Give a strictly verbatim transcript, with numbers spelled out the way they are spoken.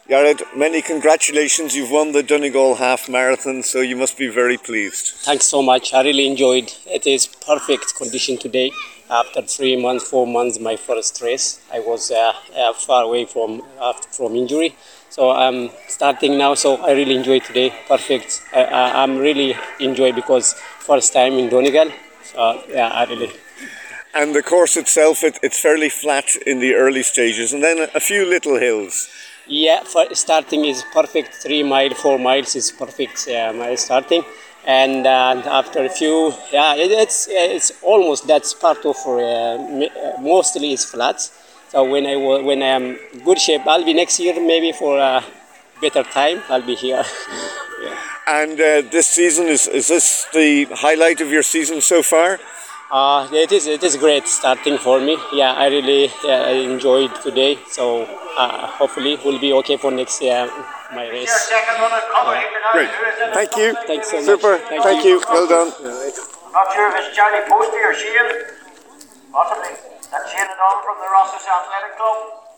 Jared, many congratulations. You've won the Donegal Half Marathon, so you must be very pleased. Thanks so much. I really enjoyed. It is perfect condition today. After three months, four months, my first race, I was uh, uh, far away from uh, from injury. So I'm starting now. So I really enjoy today. Perfect. I, I, I'm really enjoy because first time in Donegal. So yeah, I really. And the course itself, it, it's fairly flat in the early stages, and then a few little hills. Yeah, for starting is perfect. Three mile, four miles is perfect. Uh, my starting, and uh, after a few, yeah, it, it's it's almost that's part of. Uh, mostly is flat. So when I when I am good shape, I'll be next year maybe for a better time. I'll be here. Yeah. And uh, this season is is this the highlight of your season so far? Uh, it is it is great starting for me. Yeah, I really yeah, I enjoyed today. So uh, hopefully we'll be okay for next year my race. Yeah. Great. Thank you. Thanks so much. Super. Thank, Thank you. you. Well done. Not sure if it's Charlie Posty or Shane. Possibly. That's Shane and Don from the Rosses Athletic Club.